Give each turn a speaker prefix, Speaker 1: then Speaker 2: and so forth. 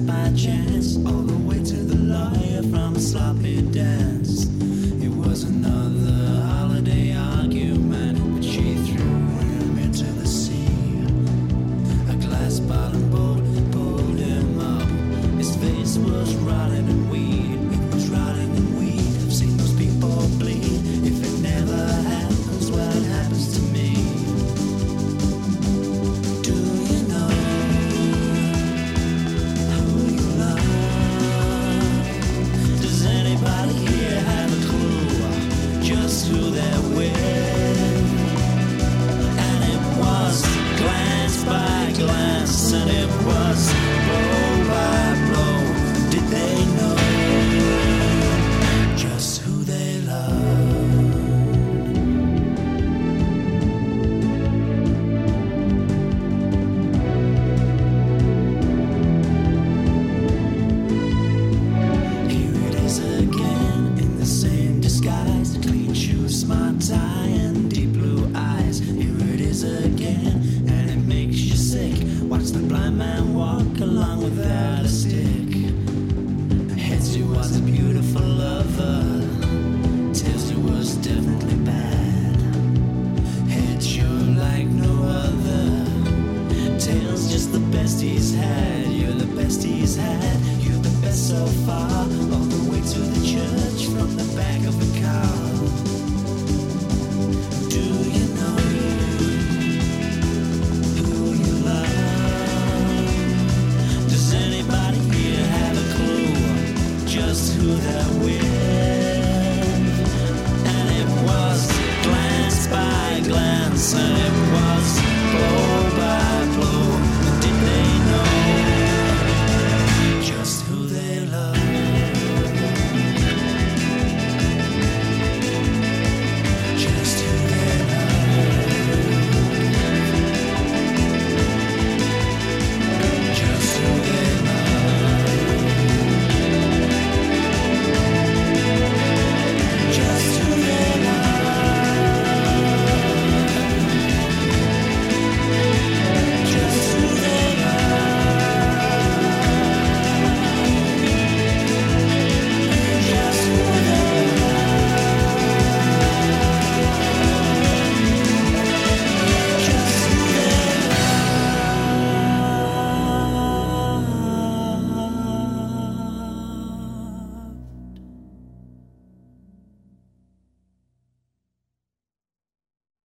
Speaker 1: by chance, all the way to the lawyer from a sloppy dance. It was another holiday argument, but she threw him into the sea. A glass bottom boat pulled him up. His face was rotting in weed. It was rotting in weed. I've seen those people bleed. If it never happens, well, it happens to me. Do you know who you love? Does anybody here have a clue just who they're with? And it was glance by glance, and it was blow by blow. Did they know just who they love? Here it is again, in the same disguise, clean shoes, smart tie, and deep blue eyes. Here it is again, and it makes you sick. Watch the blind man walk along without a stick. Heads, he was a beautiful lover. Tails, he was definitely